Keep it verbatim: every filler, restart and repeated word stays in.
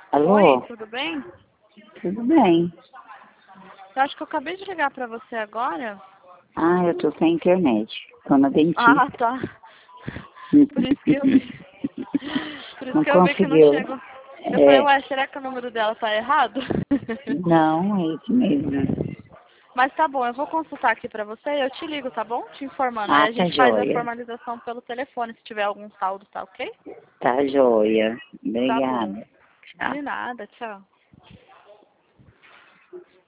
Alô? Oi, tudo bem? Tudo bem. Eu acho que eu acabei de ligar pra você agora. Ah, eu tô sem internet. Tô na dentista. Ah, tá. Por isso que eu vi. Por isso Não que eu vi que não conseguiu. chegou. Eu falei, É, ué, será que o número dela tá errado? não, é isso mesmo. Mas tá bom, eu vou consultar aqui pra você e eu te ligo, tá bom? Te informando. Aí Ah, a tá gente faz a joia. formalização pelo telefone, se tiver algum saldo, tá ok? Tá joia. Tá bom. Obrigada. Tchau. De nada, tchau.